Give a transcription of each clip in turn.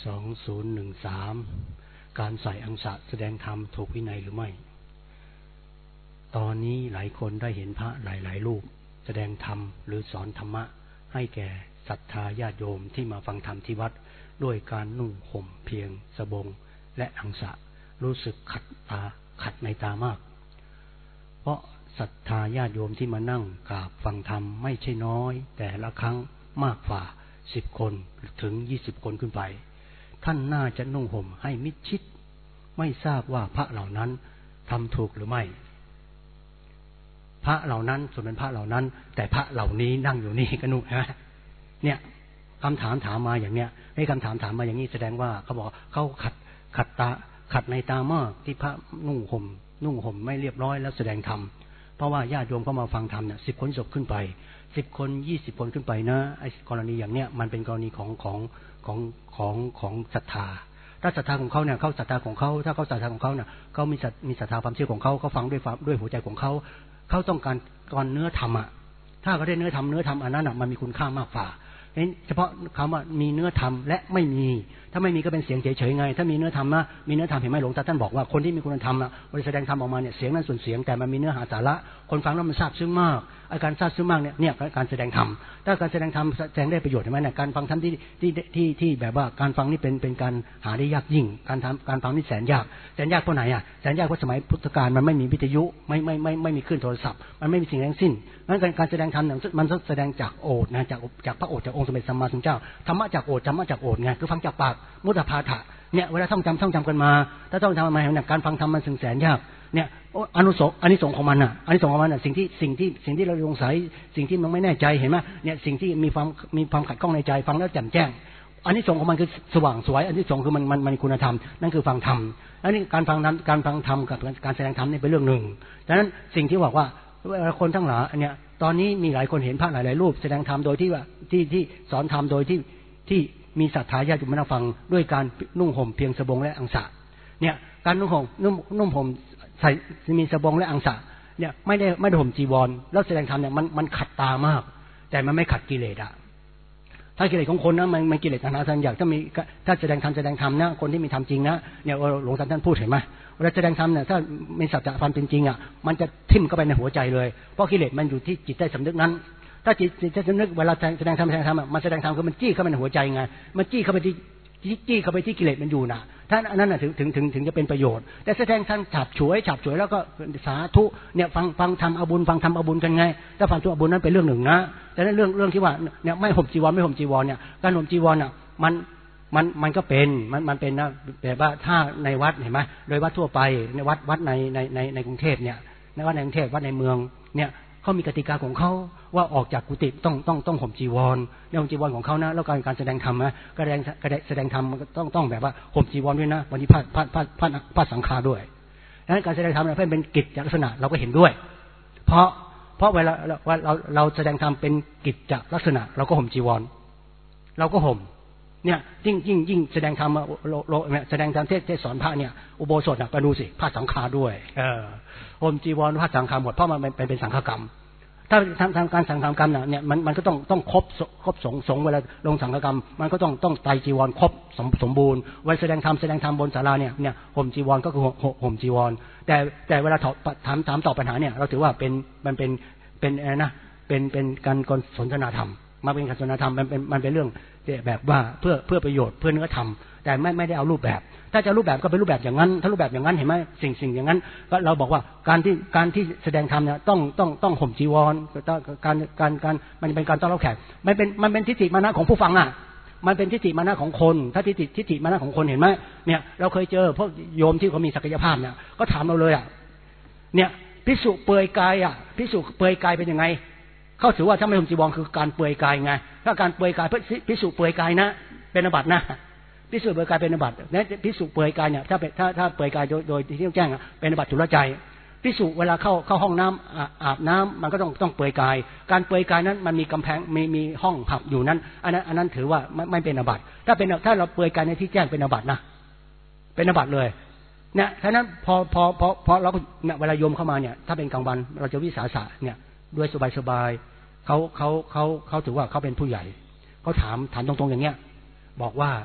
2013การใส่อังสะแสดงธรรมถูกวินัยหรือไม่ตอนนี้หลายคนได้เห็นพระหลายรูปแสดงธรรมหรือสอนธรรมะให้แก่ศรัทธาญาติโยมที่มาฟังธรรมที่วัดด้วยการนุ่งห่มเพียงสบงและอังสะรู้สึกขัดในตามากเพราะศรัทธาญาติโยมที่มานั่งกราบฟังธรรมไม่ใช่น้อยแต่ละครั้งมากกว่า10 คนถึง20 คนขึ้นไปท่านน่าจะนุ่งห่มให้มิดชิดไม่ทราบว่าพระเหล่านั้นทำถูกหรือไม่พระเหล่านั้นส่วนเป็นพระเหล่านั้นแต่พระเหล่านี้นั่งอยู่นี่ก็นุ่งนะเนี่ยคำถามถามมาอย่างเนี้ยให้คำถามถามมาอย่างนี้แสดงว่าเขาบอกเขาขัดในตามากที่พระนุ่งห่มไม่เรียบร้อยแล้วแสดงธรรมเพราะว่าญาติโยมเข้ามาฟังธรรมเนี่ย10 คนศพขึ้นไป10 คน20 คนขึ้นไปนะไอ้กรณีอย่างเนี้ยมันเป็นกรณีของศรัทธาถ้าศรัทธาของเขาเนี่ยเขาศรัทธาของเขาถ้าเขาศรัทธาของเขาเนี่ยเขามีศรัทธาความเชื่อของเขาฟังด้วยหัวใจของเขาต้องการเนื้อธรรมอ่ะถ้าเขาได้เนื้อธรรมอันนั้นอ่ะมันมีคุณค่ามากกว่าเฉพาะคำว่ามีเนื้อธรรมและไม่มีถ้าไม่มีก็เป็นเสียงเฉยๆไงถ้ามีเนื้อธรรมนะมีเนื้อธรรมเห็นไหมหลวงตาท่านบอกว่าคนที่มีคุณธรรมอ่ะเวลาแสดงธรรมออกมาเนี่ยเสียงนั้นส่วนเสียงแต่มันมีเนื้อหาสาระคนฟังแล้วมันซาบซึ้งมากอาการซาบซึ้งมากเนี่ยการแสดงธรรมถ้าการแสดงธรรมแสดงได้ประโยชน์ใช่ไหมเนี่ยการฟังธรรมที่แบบว่าการฟังนี่เป็นการหาได้ยากยิ่งการฟังนี่แสนยากเพราะไหนอ่ะแสนยากเพราะสมัยพุทธกาลมันไม่มีวิทยุไม่มีคลื่นโทรศัพท์มันไม่มีสิ่งทั้งสิ้นงั้นการแสดงธรรมมันแสดงจากโอษฐ์นะจากพระโอษฐ์จากองค์สมเด็จสัมมาสัมพุทธเจ้าธรรมะจากโอษฐ์ไงคือฟังจากปากมุตตพาทะเนี่ยเวลาท่องจำกันมาถ้าท่องจำมาเนี่ยการฟังธรรมมันแสนยากเนี่ยอานิสงส์ของมันสิ่งที่เราสงสัยสิ่งที่มันไม่แน่ใจเห็นไหมเนี่ยสิ่งที่มีความขัดข้องในใจฟังแล้วแจ่มแจ้งอานิสงส์ของมันคือสว่างสวยอานิสงส์คือมันคุณธรรมนั่นคือฟังธรรมอันนี้การฟังธรรมกับการแสดงธรรมนี่เป็นเรื่องหนึ่งดังนั้นสิ่งที่บอกว่าคนทั้งหลายเนี่ยตอนนี้มีหลายคนเห็นพระหลายรูปแสดงธรรมโดยที่ว่าที่สอนธรรมโดยที่มีศรัทธาญาติโยมมาฟังด้วยการนุ่งห่มเพียงสบงและอังสะเนี่ยการนุ่งห่มใส่มีสบงและอังสะเนี่ยไม่ได้ห่มจีวรแล้วแสดงธรรมเนี่ยมันขัดตามากแต่มันไม่ขัดกิเลสอ่ะถ้ากิเลสของคนนะมันกิเลสทางนั้นอยากถ้าแสดงธรรมนะคนที่มีธรรมจริงนะเนี่ยหลวงตาท่านพูดเห็นไหมเวลาแสดงธรรมเนี่ยถ้ามีสัจจะความเป็นจริงอ่ะมันจะทิ่มเข้าไปในหัวใจเลยเพราะกิเลสมันอยู่ที่จิตใต้สำนึกนั้นถ้าจิตใต้สำนึกเวลาแสดงธรรมมันแสดงธรรมคือมันจี้เข้าไปในหัวใจไงมันจี้เข้าไปที่กิเลสมันอยู่น่ะท่านอันนั้นน่ะถึงจะเป็นประโยชน์แต่แสดงธรรมฉับฉวยแล้วก็สาธุเนี่ยฟังธรรมเอาบุญฟังธรรมเอาบุญกันไงถ้าฟังตัวบุญนั้นเป็นเรื่องหนึ่งนะแต่นั้นเรื่องที่ว่าเนี่ยไม่ห่มจีวรเนี่ยการห่มจีวรน่ะมันก็เป็นมันเป็นนะแบบว่าถ้าในวัดเห็นไหมโดยวัดทั่วไปในวัดในกรุงเทพเนี่ยในวัดในกรุงเทพวัดในเมืองเนี่ยเขามีกติกาของเขาว่าออกจากกุฏิต้องห่มจีวรในห่มจีวรของเขานะแล้วการแสดงธรรมนะการแสดงธรรมต้องแบบว่าห่มจีวรด้วยนะวันนี้ผ้าสังฆาด้วยดังนั้นการแสดงธรรมเนี่ยเป็นกิจจลักษณะเราก็เห็นด้วยเพราะเวลาเราแสดงธรรมเป็นกิจจลักษณะเราก็ห่มจีวรเราก็ห่มเนี่ยยิ่งแสดงธรรมเนี่ยแสดงธรรมเทศสอนพระเนี่ยอุโบสถก็ดูสิผ้าสังฆาด้วยห่มจีวรผ้าสังฆาหมดเพราะมันเป็นสังฆกรรมถ้าทำการสังฆกรรมเนี่ยมันก็ต้องครบสงเวลาลงสังฆกรรมมันก็ต้องไตรจีวรครบสมบูรณ์เวลาแสดงธรรมบนศาลาเนี่ยห่มจีวรก็คือห่มจีวรแต่เวลาถามตอบปัญหาเนี่ยเราถือว่ามันเป็นอะไรนะเป็นการสนทนาธรรมมาเป็นการสนทนาธรรมมันเป็นเรื่องแบบว่าเพื่อประโยชน์เพื่อเนื้อธรรมแต่ไม่ได้เอารูปแบบถ้าจะรูปแบบก็เป็นรูปแบบอย่างนั้นถ้ารูปแบบอย่างนั้นเห็นไหมสิ่งอย่างนั้นก็เราบอกว่าการที่แสดงธรรมเนี่ยต้องห่มจีวรการมันเป็นการต้อนรับแขกมันเป็นทิฏฐิมานะของผู้ฟังอ่ะมันเป็นทิฏฐิมานะของคนถ้าทิฏฐิมานะของคนเห็นไหมเนี่ยเราเคยเจอพวกโยมที่เขามีศักยภาพเนี่ยก็ถามเราเลยอ่ะเนี่ยภิกษุเปลือยกายอ่ะภิกษุเปลือยกายเป็นยังไงเขาถือว่าถ้าไม่ห่มจีวรคือการเปลือยกายไงถ้าการเปลือยกายภิกษุเปลือยกายนะเป็นอาบัตินะภิกษุเปลือยกายเป็นอาบัติและภิกษุเปลือยกายเนี่ยถ้าเปลือยกายโดยที่ต้องแจ้งเป็นอาบัติทุลใจภิกษุเวลาเข้าห้องน้ำอาบน้ำมันก็ต้องเปลือยกายการเปลือยกายนั้นมันมีกำแพงมีห้องหับอยู่นั้นอันนั้นถือว่าไม่เป็นอาบัติถ้าเราเปลือยกายในที่แจ้งเป็นอาบัตินะเป็นอาบัติเลยเนี่ยฉะนั้นพอเราเนี่ยเวลาโยมเข้ามาเนี่ยถ้าเป็นกลางวันเราจะวิสาสะเนี่ยด้วยสบายเขาถือว่าเขาเป็นผู้ใหญ่เขาถามตรงๆอย่างเงี้ยบอกว่า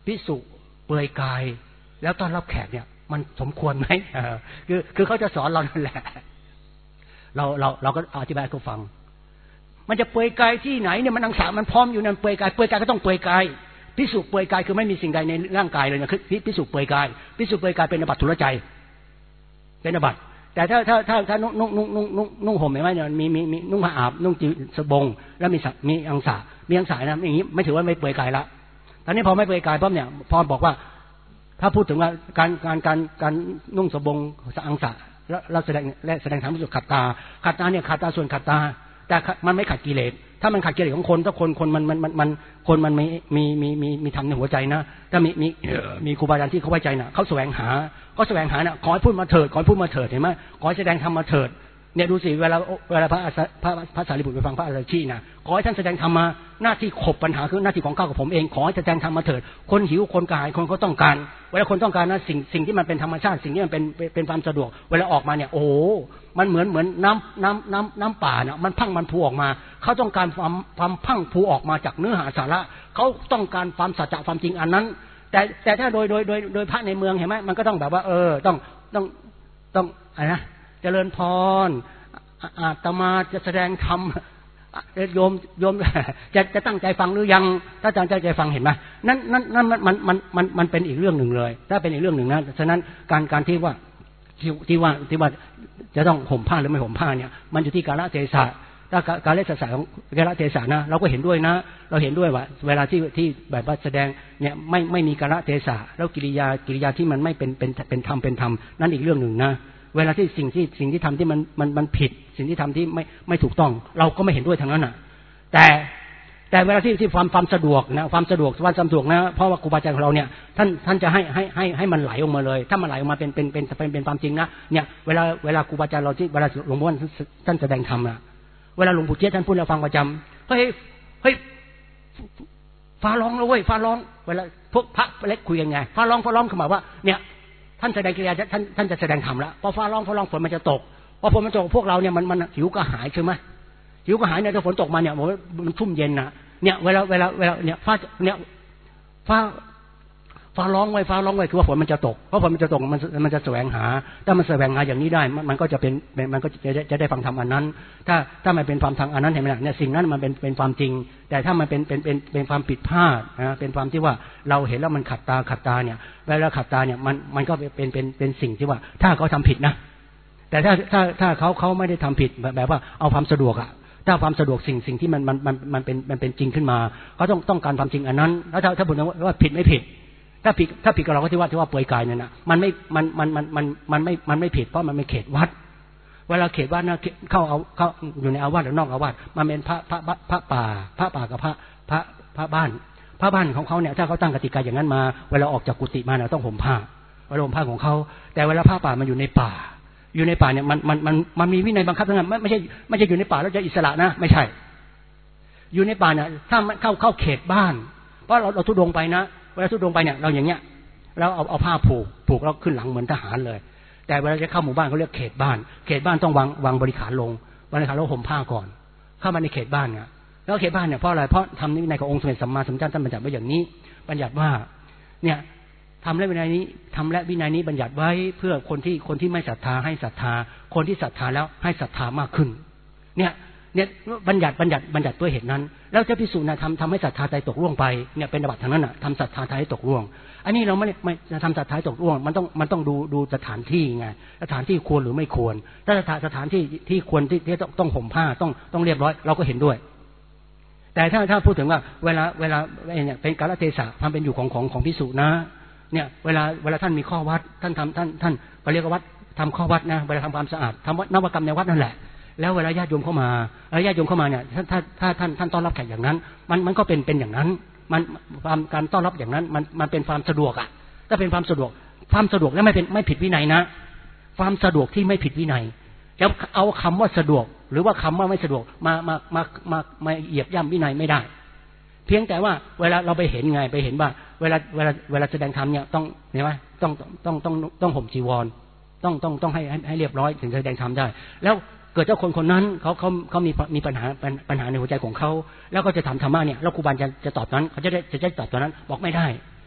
ภิกษุเปลือยกายแล้วต้อนรับแขกเนี่ยมันสมควรไหมคือเขาจะสอนเรานั่นแหละเราก็อธิบายให้เขาฟังมันจะเปลือยกายที่ไหนเนี่ยมันอังสามันพร้อมอยู่นั่นเปลือยกายก็ต้องเปลือยกายภิกษุเปลือยกายคือไม่มีสิ่งใดในร่างกายเลยนะคือภิกษุเปลือยกายภิกษุเปลือยกายเป็นอาบัติทุรใจเป็นอาบัติแต่ถ้านุ่งห่มเห็นไหมเนี่ยมีนุ่งผ้าอาบนุ่งจีสบงแล้วมีอังสานะอย่างนี้ไม่ถือว่าไม่เปลือยกายละตอนนี้พอไม่เปลือยกายปั๊บเนี่ยพอบอกว่าถ้าพูดถึงว่าการนุ่งสบงอังสาแล้วแสดงธรรมรู้สึกขัดตาเนี่ยขัดตาส่วนขัดตาแต่มันไม่ขัดกิเลสถ้ามันขัดกิเลสของคนถ้าคนมันมีธรรมในหัวใจนะถ้ามีครูบาอาจารย์ที่เขาไว้ใจนะเขาแสวงหานะขอให้พูดมาเถิดเห็นไหมขอให้แสดงธรรมมาเถิดเนี่ยดูสิเวลาพระสารีบุตรไปฟังพระอรชีนะขอให้ท่านแสดงธรรมมาหน้าที่ขบปัญหาคือหน้าที่ของข้ากับผมเองขอให้แสดงธรรมมาเถิดคนหิวคนกระหายคนเขาต้องการเวลาคนต้องการนะสิ่งที่มันเป็นธรรมชาติสิ่งที่มันเป็นความสะดวกเวลาออกมาเนี่ยโอ้มันเหมือนน้ำป่าเนี่ยมันพังมันพูออกมาเขาต้องการความพังพูออกมาจากเนื้อหาสาระเขาต้องการความสัจจะความจริงอันนั้นแต่ถ้าโดยพระในเมืองเห็นไหมมันก็ต้องแบบว่าต้องอะไรนะเจริญพรอาตมาจะแสดงธรรมโยมจะตั้งใจฟังหรือยังถ้าตั้งใจฟังเห็นไหมนั่นมันเป็นอีกเรื่องหนึ่งเลยถ้าเป็นอีกเรื่องหนึ่งนะฉะนั้นการที่ว่าจะต้องห่มผ้าหรือไม่ห่มผ้าเนี่ยมันอยู่ที่กาลเทศะถ้ากาลเทศะของกาลเทศะนะเราก็เห็นด้วยนะเราเห็นด้วยว่าเวลาที่แบบว่าแสดงเนี่ยไม่มีกาลเทศะแล้วกิริยาที่มันไม่เป็นธรรมนั่นอีกเรื่องหนึ่งนะเวลาที่สิ่งที่ทำที่มันผิดสิ่งที่ทำที่ไม่ถูกต้องเราก็ไม่เห็นด้วยทางนั้นน่ะแต่เวลาที่ความสะดวกนะความสะดวกนะเพราะว่าครูบาอาจารย์ของเราเนี่ยท่านจะให้มันไหลออกมาเลยถ้ามันไหลออกมาเป็นความจริงนะเนี่ยเวลาครูบาอาจารย์เราที่เวลาหลวงพ่อท่านแสดงธรรมนะเวลาหลวงปู่เจี๊ยบท่านพูดเราฟังประจำเฮ้ยฟ้าร้องแล้วเว้ยฟ้าร้องเวลาพวกพระเล็กคุยกันไงฟ้าร้องเขาบอกว่าเนี่ยท่านแสดงกิริยาท่านจะแสดงธรรมแล้วพอฟ้าร้องฝนมันจะตกพอฝนมันตกพวกเราเนี่ยมันหิวกระหายใช่ไหมหิวกระหายเนี่ยถ้าฝนตกมาเนี่ยมันชุ่มเย็นนะเนี่ยเวลาเนี่ยฟ้าร้องไว้คือว่าฝนมันจะตกเพราะฝนมันจะตกมันจะแสวงหาถ้ามันแสวงหาอย่างนี้ได้มันก็จะเป็นมันก็จะได้ฟังธรรมอันนั้นถ้ามันเป็นความทางอันนั้นเห็นไหมล่ะเนี่ยสิ่งนั้นมันเป็นความจริงแต่ถ้ามันเป็นความผิดพลาดนะเป็นความที่ว่าเราเห็นแล้วมันขัดตาเนี่ยเวลาขัดตาเนี่ยมันก็เป็นสิ่งที่ว่าถ้าเขาทำผิดนะแต่ถ้าเขาไม่ได้ทำผิดแบบว่าเอาความสะดวกอะถ้าความสะดวกสิ่งที่มันเป็นจริงขึ้นมาเขาต้องการความจริงอันนั้นแล้วถ้าพูดว่าผิดไม่ผิดถ้าผิดกับเราก็ที่ว่าเปลือยกายเนี่ยนะมันไม่ผิดเพราะมันไม่เขตวัดเวลาเขตวัดนะเข้าอยู่ในอาวาสหรือนอกอาวาสมันเป็นพระป่ากับพระบ้านของเขาเนี่ยถ้าเขาตั้งกติกาอย่างนั้นมาเวลาออกจากกุฏิมาเนี่ยต้องห่มผ้าเวลาห่มผ้าของเขาแต่เวลาผ้าป่ามันอยู่ในป่าเนี่ยมันมีวินัยบังคับทั้งนั้นไม่ใช่อยู่ในป่าแล้วจะอิสระนะไม่ใช่อยู่ในป่าเนี่ยถ้าเข้าเขตบ้านเพราะเราทุดงไปนะเวลาทุดงไปเนี่ยเราอย่างเงี้ยแล้วเอาผ้าผูกแล้วขึ้นหลังเหมือนทหารเลยแต่เวลาจะเข้าหมู่บ้านเขาเรียกเขตบ้านต้องวางบริขารลงห่มผ้าก่อนเข้ามาในเขตบ้านเนี่ยแล้วเขตบ้านเนี่ยเพราะอะไรเพราะทำในขององค์สมเด็จสัมมาสัมพุทธเจ้าท่านบัญญัติไว้อย่างนี้บัญญัติว่าเนี่ยทำและวินัยนี้บัญญัติไว้เพื่อคนที่ไม่ศรัทธาให้ศรัทธาคนที่ศรัทธาแล้วให้ศรัทธามากขึ้นเนี่ยบัญญัติตัวเหตุนั้นแล้วเจ้าภิกษุนะทำให้ศรัทธาใจตกล่วงไปเนี่ยเป็นอาบัติทางนั้นน่ะทำศรัทธาใจตกล่วงอันนี้เราไม่ทำศรัทธาตกล่วงมันต้องดูสถานที่ไงสถานที่ควรหรือไม่ควรถ้าสถานที่ควรที่ต้องห่มผ้าต้องเรียบร้อยเราก็เห็นด้วยแต่ถ้าพูดถึงว่าเวลาเนี่ยเป็นกาลเทศะความเป็นอยู่ของภิกษุนะเนี่ยเวลาท่านมีข้อวัดท่านก็เรียกว่าวัดทำข้อวัดนะเวลาทำความสะอาดทำนวกรรมในวัดนั่นแหละแล้วเวลาญาติโยมเข้ามาเนี่ยถ้าท่านต้อนรับแขกอย่างนั้นมันก็เป็นอย่างนั้นมันการต้อนรับอย่างนั้นมันเป็นความสะดวกอ่ะถ้าเป็นความสะดวกแล้วไม่ผิดวินัยนะความสะดวกที่ไม่ผิดวินัยแล้วเอาคำว่าสะดวกหรือว่าคำว่าไม่สะดวกมาเหยียบย่ำวินัยไม่ได้เพียงแต่ว่าเวลาเราไปเห็นว่าเวลาแสดงธรรมเนี่ยต้องเห็นไหมต้องห่มจีวรต้องให้เรียบร้อยถึงจะแสดงธรรมได้แล้วเกิดเจ้าคนนั้นเขามีปัญหาในหัวใจของเขาแล้วก็จะถามธรรมะเนี่ยแล้วครูบาอาจารย์จะตอบนั้นเขาจะได้ตอบตอนนั้นบอกไม่ได้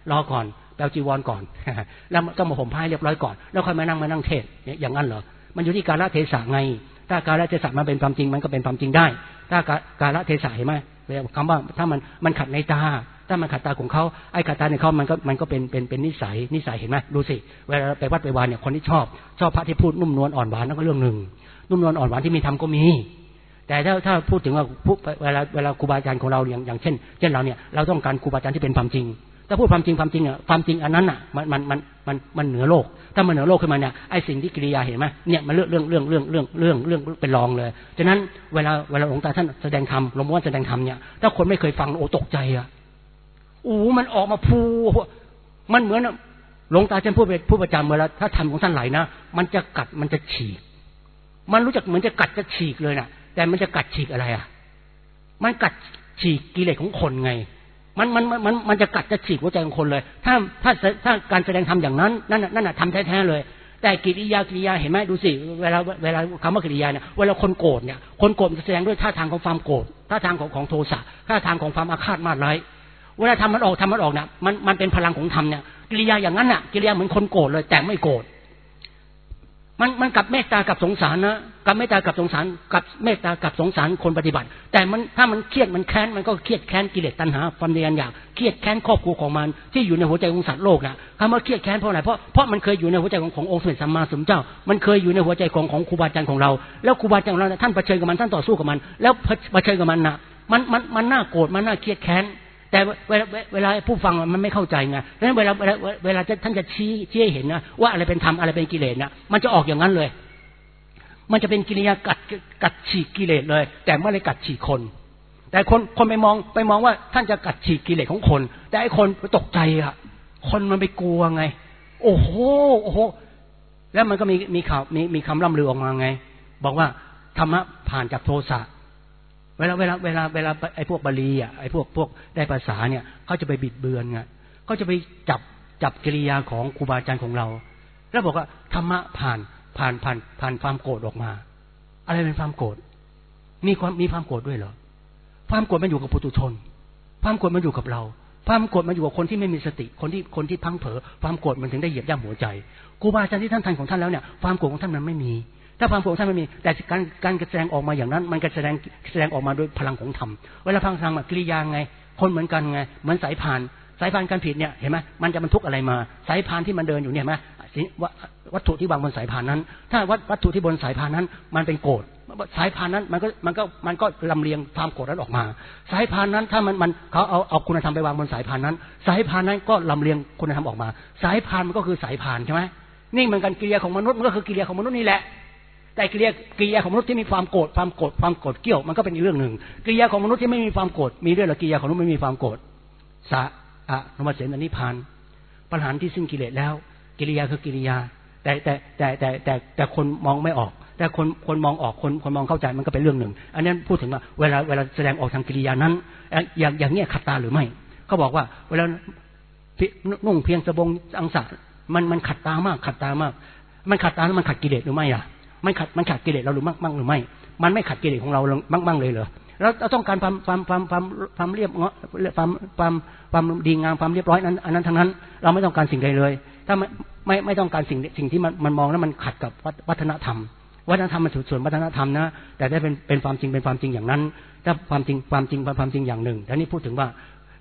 รอก่อนแปลจีวรก่อน แล้วต้องมาห่มผ้าเรียบร้อยก่อนแล้วค่อยมานั่งเทศเนี่ยอย่างนั้นเหรอมันอยู่ที่กาลเทศะไงถ้ากาลเทศะมันเป็นความจริงมันก็เป็นความจริงได้ถ้ากาลเทศะเห็นไหมคำว่าถ้ามันขัดในตาถ้ามันขัดตาของเขาไอ้ขัดตาในเขามันก็เป็นนิสัยเห็นไหมดูสิเวลาไปวัดไปวานเนี่ยคนที่ชอบพระที่พูดนุ่มนวลอ่อนหวานนั่นก็เรื่องหนึ่งนุ่มนวลอ่อนหวานที่มีธรรมก็มีแต่ถ้าพูดถึงว่าเวลาครูบาอาจารย์ของเราอย่างเช่นเราเนี่ยเราต้องการครูบาอาจารย์ที่เป็นความจริงถ้าพูดความจริงอ่ะความจริงอันนั้นอ่ะมันเหนือโลกถ้ามันเหนือโลกขึ้นมาเนี่ยไอ้สิ่งที่กิริยาเห็นไหมเนี่ยมันเรื่องเป็นรองเลยฉะนั้นเวลาหลวงตาท่านแสดงธรรมหลวงพ่อแสดงธรรมเนี่ยถ้าคนไม่เคยฟังโอ้ตกใจอ่ะมันออกมาพูมันเหมือนหลวงตาท่านพูดประจำเวลาถ้าธรรมของท่านไหลนะมันจะกัดมันจะฉีกมันรู้จักเหมือนจะกัดจะฉีกเลยน่ะแต่มันจะกัดฉีกอะไรอ่ะมันกัดฉีกกิเลสของคนไงมันจะกัดจะฉีกหัวใจของคนเลยถ้าการแสดงธรรมอย่างนั้นนั่นน่ะทำแท้ๆเลยแต่กิริยาเห็นไหมดูสิเวลาคำว่ากิริยาเนี่ยเวลาคนโกรธเนี่ยคนโกรธมันแสดงด้วยท่าทางของความโกรธท่าทางของโทสะท่าทางของความอาฆาตมาดร้ายเวลาทำมันออกเนี่ยมันเป็นพลังของธรรมเนี่ยกิริยาอย่างนั้นน่ะกิริยาเหมือนคนโกรธเลยแต่ไม่โกรธมันกับเมตตากับสงสารนะกับเมตตากับสงสารกับเมตตากับสงสารคนปฏิบัติแต่ถ้ามันเครียดมันแค้นมันก็เครียดแค้นกิเลสตัณหาความเดียดอยากเครียดแค้นครอบครัวของมันที่อยู่ในหัวใจของสัตว์โลกนะคำว่าเครียดแค้นเพราะอะไรเพราะมันเคยอยู่ในหัวใจขององค์สมเด็จสัมมาสัมพุทธเจ้ามันเคยอยู่ในหัวใจของครูบาอาจารย์ของเราแล้วครูบาอาจารย์ของเราท่านเผชิญกับมันท่านต่อสู้กับมันแล้วเผชิญกับมันนะมันน่าโกรธมันน่าเครียดแค้นแต่เวลาผู้ฟังมันไม่เข้าใจไงเพราะฉะนั้นเวลาท่านจะชี้ให้เห็นนะว่าอะไรเป็นธรรมอะไรเป็นกิเลสนะมันจะออกอย่างนั้นเลยมันจะเป็นกิริยากัดฉีกกิเลสเลยแต่ไม่ได้กัดฉีกคนแต่คนไปมองว่าท่านจะกัดฉีกกิเลสของคนแต่ไอ้คนตกใจอ่ะคนมันไปกลัวไงโอ้โหแล้วมันก็มีคำล่ำลือออกมาไงบอกว่าธรรมะผ่านจากโทสะเวลาไอ้พวกบาลีอ่ะไอ้พวกได้ภาษาเนี่ยเขาจะไปบิดเบือนไงเขาจะไปจับกิริยาของครูบาอาจารย์ของเราแล้วบอกว่าธรรมะผ่านความโกรธออกมาอะไรเป็นความโกรธมีความโกรธด้วยเหรอความโกรธมันอยู่กับปุถุชนความโกรธมันอยู่กับเราความโกรธมันอยู่กับคนที่ไม่มีสติคนที่พังเผลอความโกรธมันถึงได้เหยียบย่ำหัวใจครูบาอาจารย์ที่ท่านทันของท่านแล้วเนี่ยความโกรธของท่านมันไม่มีถ้าความโกรธของท่านไม่มีแต่การแสดงออกมาอย่างนั้นมันก็แสดงออกมาโดยพลังของธรรมเวลาพลังธรรมกิริยาไงคนเหมือนกันไงเหมือนสายพานการผิดเนี่ยเห็นไหมมันจะบรรทุกอะไรมาสายพานที่มันเดินอยู่เนี่ยเห็นไหมวัตถุที่วางบนสายพานนั้นถ้าวัตถุที่บนสายพานนั้นมันเป็นโกรธสายพานนั้นมันก็ลำเลียงความโกรธนั้นออกมาสายพานนั้นถ้ามันเขาเอาคุณธรรมไปวางบนสายพานนั้นสายพานนั้นก็ลำเลียงคุณธรรมออกมาสายพานมันก็คือสายพานใช่ไหมนี่เหมือนกันกิริยาของมนุษย์มันก็คือกิริยาของมนุษย์นี่แหละแต่กิริยาของมนุษย์ที่มีความโกรธเกี่ยวมันก็เป็นอีกเรื่องหนึ่งกิริยาของมนุษย์ที่ไม่มีความโกรธมีด้วยหรือกิริยาของมนุษย์ไม่มีความโกรธนมเสนอนิพพานปัญหาที่สิ้นกิเลสแล้วกิริยาคือกิริยาแต่คนมองไม่ออกแต่คนมองออกคนมองเข้าใจมันก็เป็นเรื่องหนึ่งอันนั้นพูดถึงว่าเวลาแสดงออกทางกิริยานั้นอย่างเงี้ยขัดตาหรือไม่เขาบอกว่าเวลานุ่งเพียงสบงอังสะมันขัดตามากมันขัดตาแล้วมันขัดกิเลสหรือไม่อ่ะมันขัดกิเลสเราหรือมั่งหรือไม่มันไม่ขัดกิเลสของเรามั่งเลยเหรอเราต้องการความเรียบความดีงามความเรียบร้อยนั้นอันนั้นทั้งนั้นเราไม่ต้องการสิ่งใดเลยถ้าไม่ต้องการสิ่งที่มันมองแล้วมันขัดกับวัฒนธรรมมันส่วนวัฒนธรรมนะแต่ได้เป็นความจริงอย่างนั้นถ้าความจริงอย่างหนึ่งแต่นี่พูดถึงว่า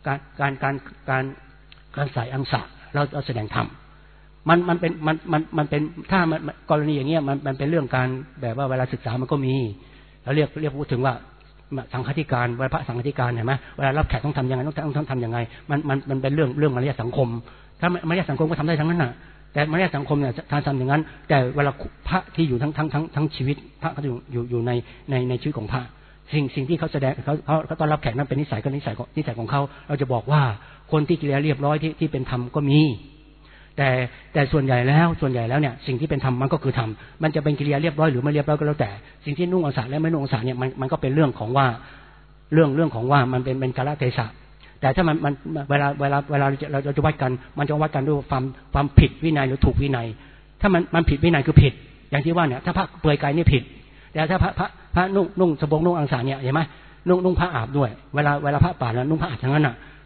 การใส่อังสะเราแสดงธรรมมันเป็นถ้ากรณีอย่างเงี้ยมันเป็นเรื่องการแบบว่าเวลาศึกษามันก็มีเราเรียกพูดถึงว่าสังฆทิการพระสังฆทิการเห็นไหมเวลารับแขกต้องทำยังไงต้องทำยังไงมันเป็นเรื่องมารยาทสังคมถ้ามารยาทสังคมก็ทำได้ทั้งนั้นน่ะแต่มารยาทสังคมเนี่ยทำอย่างนั้นแต่เวลาพระที่อยู่ทั้งชีวิตพระเขาอยู่ในชีวิตของพระสิ่งที่เขาแสดงเขาต้อนรับแขกนั้นเป็นนิสัยของเขาเราจะบอกว่าคนที่กิริยาเรียบร้อยที่เป็นธรรมก็มีแต่ส่วนใหญ่แล้วเนี่ยสิ่งที่เป็นธรรมมันก็คือธรรมมันจะเป็นกิริยาเรียบร้อยหรือไม่เรียบร้อยก็แล้วแต่สิ่งที่นุ่งอังสะและไม่นุ่งอังสะเนี่ยมันก็เป็นเรื่องของว่าเรื่องของว่ามันเป็นกาลเทศะแต่ถ้ามันเวลาเราจะวัดกันมันจะวัดกันด้วยความผิดวินัยหรือถูกวินัยถ้ามันผิดวินัยคือผิดอย่างที่ว่าเนี่ยถ้าพระเปลือยกายนี่ผิดแต่ถ้าพระนุ่งสบงนุ่งอังสะเนี่ยเห็นไหมนุ่งผ้าอาบด้วยเวลาพระป่าแล้วนุ่งผ้าอาบทั้งนั้นน่ะเพ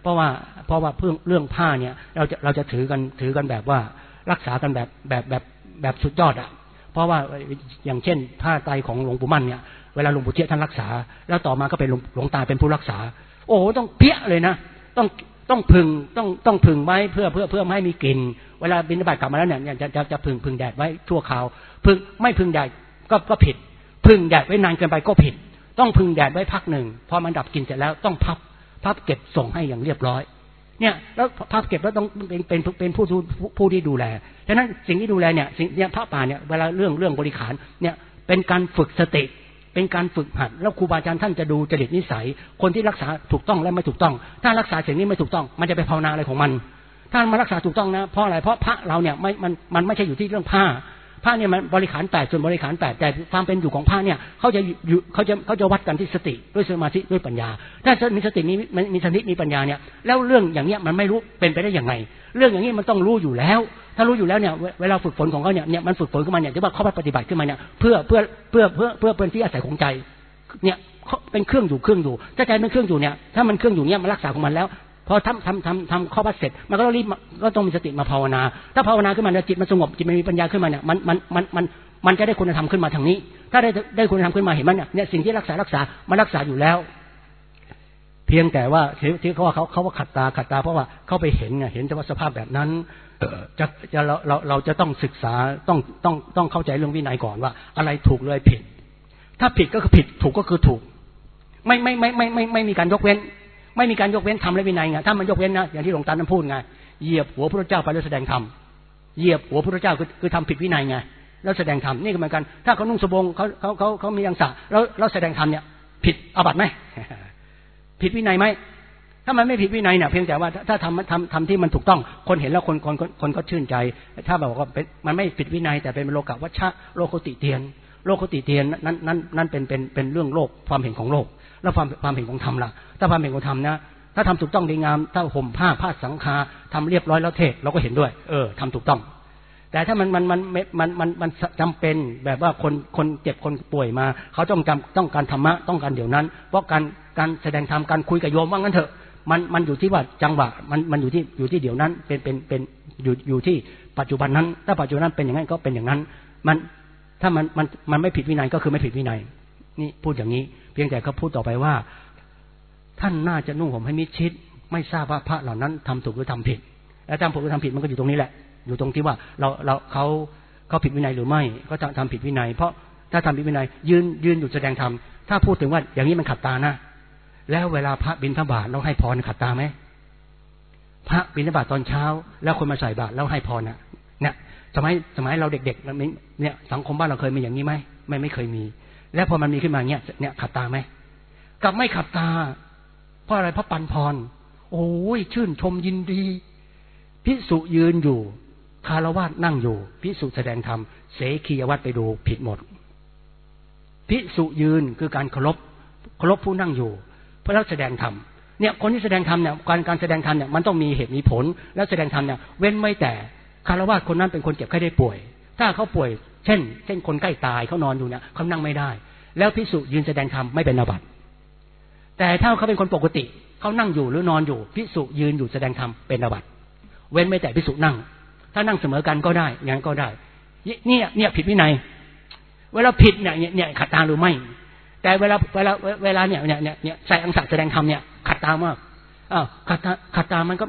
ราะว่าเรื่องผ้าเนี่ยเราจะถือกันแบบว่ารักษากันแบบสุดยอดอ่ะเพราะว่าอย่างเช่นผ้าไตรของหลวงปู่มั่นเนี่ยเวลาหลวงปู่เทียท่านรักษาแล้วต่อมาก็เป็นหลวงตาเป็นผู้รักษาโอ้ต้องเพี้ยเลยนะต้องพึ่งไว้เพื่อไม่ให้มีกลิ่นเวลาบิณฑบาตกลับมาแล้วเนี่ยจะพึ่งแดดไว้ชั่วคราวไม่พึ่งแดดก็ผิดพึ่งแดดไว้นานเกินไปก็ผิดต้องพึ่งแดดไว้พักหนึ่งพอมันดับกลิ่นเสร็จแล้วต้องพับเก็บส่งให้อย่างเรียบร้อยเนี่ยแล้วพับเก็บแล้วต้องเป็นผู้ที่ดูแลฉะนั้นสิ่งที่ดูแลเนี่ยสิ่งเนี่ยพระป่าเนี่ยเวลาเรื่องบริขารเนี่ยเป็นการฝึกสติเป็นการฝึกหัดแล้วครูบาอาจารย์ท่านจะดูจริตนิสัยคนที่รักษาถูกต้องและไม่ถูกต้องถ้ารักษาสิ่งนี้ไม่ถูกต้องมันจะไปภาวนาอะไรของมันถ้ามารักษาถูกต้องนะเพราะอะไรเพราะพระเราเนี่ยมันไม่ใช่อยู่ที่เรื่องผ้าเนี่ยมันบริขาร8ส่วนบริขาร8แต่ความเป็นอยู่ของผ้าเนี่ยเขาจะวัดกันที่สติด้วยสมาธิด้วยปัญญาถ้ามีสติมีสติมีปัญญาเนี่ยแล้วเรื่องอย่างเนี้ยมันไม่รู้เป็นไปได้ยังไงเรื่องอย่างนี้มันต้องรู้อยู่แล้วถ้ารู้อยู่แล้วเนี่ยเวลาฝึกฝนของเขาเนี่ยมันฝึกฝนขึ้นมาเนี่ยที่ว่าเขาปฏิบัติขึ้นมาเนี่ยเพื่อเป็นที่อาศัยของใจเนี่ยเป็นเครื่องอยู่ถ้าใจเป็นเครื่องอยู่เนี่ยถ้ามันเครื่องอยู่เนี่ยมันรักษาของมันแล้วพอทำข้อวัดเสร็จมันก็ต้องรีบก็ต้องมีสติมาภาวนาถ้าภาวนาขึ้นมาเนี่ยจิตมันสงบจิตมันมีปัญญาขึ้นมาเนี่ยมันจะได้คุณธรรมขึ้นมาทางนี้ถ้าได้คุณธรรมขึ้นมาเห็นมั้ยเนี่ยสิ่งที่รักษามันรักษาอยู่แล้วเพียงแต่ว่าที่เขาว่าขัดตาเพราะว่าเขาไปเห็นแต่ว่าสภาพแบบนั้นเราจะต้องศึกษาต้องเข้าใจเรื่องวินัยก่อนว่าอะไรถูกเลยผิดถ้าผิดก็คือผิดถูกก็คือถูกไม่มีการยกเว้นไม่มีการยกเว้นธรรมและวินัยไงถ้ามันยกเว้นนะอย่างที่หลวงตาท่านพูดไงเหยียบหัวพระเจ้าไปแล้วแสดงธรรมเหยียบหัวพระเจ้าคือทำผิดวินัยไงแล้วแสดงธรรมนี่ก็เหมือนกันถ้าเขานุ่งสบงเขามียังสะแล้วแสดงธรรมเนี่ยผิดอาบัติไหมผิดวินัยไหมถ้ามันไม่ผิดวินัยเนี่ยเพียงแต่ว่าถ้าทำที่มันถูกต้องคนเห็นแล้วคนก็ชื่นใจถ้าบอกว่ามันไม่ผิดวินัยแต่เป็นโลกวัชชะโลกติเตียนนั้นเป็นเรื่องโลกความเห็นของโลกแล้วความเห็นของธรรมล่ะถ้าความเห็นของธรรมนะถ้าทำถูกต้องดีงามถ้าห่มผ้าสังฆาทำเรียบร้อยแล้วเทศเราก็เห็นด้วยทำถูกต้องแต่ถ้ามันจำเป็นแบบว่าคนเจ็บคนป่วยมาเขาต้องการธรรมะต้องการเดี๋ยวนั้นเพราะการแสดงธรรมการคุยกับโยมว่างั้นเถอะมันอยู่ที่ว่าจังหวะมันอยู่ที่เดี๋ยวนั้นเป็นอยู่ที่ปัจจุบันนั้นถ้าปัจจุบันนั้นเป็นอย่างนั้นก็เป็นอย่างนั้นถ้ามันไม่ผิดวินัยก็คือไม่ผิดวินัยนี่พูดอย่างนี้เพียงแต่เขาพูดต่อไปว่าท่านน่าจะนุ่งห่มให้มิดชิดไม่ทราบว่าพระเหล่านั้นทำถูกหรือทำผิดแล้วทำถูกหรือทำผิดมันก็อยู่ตรงนี้แหละอยู่ตรงที่ว่าเขาผิดวินัยหรือไม่ก็ทำผิดวินัยเพราะถ้าทำผิดวินัยยืนอยู่แสดงธรรมถ้าพูดถึงว่าอย่างนี้มันขัดตานะแล้วเวลาพระบิณฑบาตเราให้พรขัดตาไหมพระบิณฑบาตตอนเช้าแล้วคนมาใส่บาตรแล้วให้พรเนี่ยสมัยเราเด็กๆเนี่ยสังคมบ้านเราเคยมีอย่างนี้ไหมไม่เคยมีแล้วพอมันมีขึ้นมาเนี่ยขัดตาไหมกับไม่ขัดตาเพราะอะไรเพราะปันพรโอ้ยชื่นชมยินดีภิกษุยืนอยู่คฤหัสถ์นั่งอยู่ภิกษุแสดงธรรมเสขียวัตรไปดูผิดหมดภิกษุยืนคือการเคารพผู้นั่งอยู่เพื่อแสดงธรรมเนี่ยคนที่แสดงธรรมเนี่ยการแสดงธรรมเนี่ยมันต้องมีเหตุมีผลแล้วแสดงธรรมเนี่ยเว้นไม่แต่คฤหัสถ์คนนั้นเป็นคนเจ็บไข้ได้ป่วยถ้าเขาป่วยเช่นคนใกล้ตายเขานอนอยู่เนี่ยเขานั่งไม่ได้แล้วภิกษุยืนแสดงธรรมไม่เป็นอาบัติแต่ถ้าเขาเป็นคนปกติเขานั่งอยู่หรือนอนอยู่ภิกษุยืนอยู่แสดงธรรมเป็นอาบัติเว้นไม่แต่ภิกษุนั่งถ้านั่งเสมอกันก็ได้อย่างนั้นก็ได้เนี่ยผิดวินัยเวลาผิดเนี่ยขัดตาหรือไม่แต่เวลาเนี่ยใส่อังสะแสดงธรรมเนี่ยขัดตามากขัดตามันก็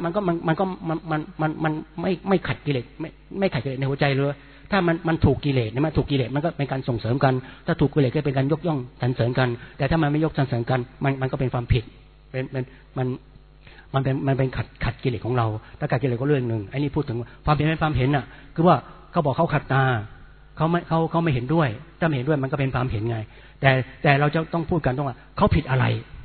ไม่ขัดกิเลสไม่ขัดกิเลสในหัวใจเลยถ้ามันถูกกิเลสนะมันถูกกิเลสมันก็เป็นการส่งเสริมกันถ้าถูกกิเลสก็เป็นการยกย่องสรรเสริญกันแต่ถ้ามันไม่ยกสรรเสริญกันมันก็เป็นความผิดมันเป็นขัดกิเลสของเราถ้าขัดกิเลสก็เรื่องนึงไอ้นี่พูดถึงความเห็นเป็นความเห็นน่ะคือว่าเขาบอกเขาขัดตาเขาไม่เห็นด้วยถ้าไม่เห็นด้วยมันก็เป็นความเห็นไงแต่เราจะต้องพูดกันตรงว่าเขาผิดอะไร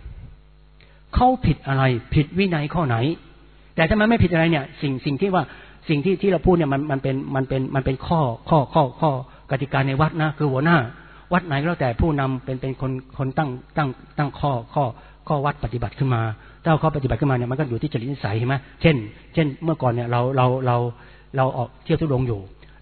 ผิดวินัยข้อไหนแต่ถ้ามันไม่ผิดอะไรเนี่ยสิ่งที่เราพูดเนี่ยมันเป็นข้อกติกาในวัดนะคือหัวหน้าวัดไหนก็แล้วแต่ผู้นำเป็นคนตั้งข้อวัดปฏิบัติขึ้นมาถ้าเขาปฏิบัติขึ้นมาเนี่ยมันก็อยู่ที่จริตนิสัยใช่ไหมเช่นเมื่อก่อนเนี่ยเราออกเที่ยวทุดงอยู่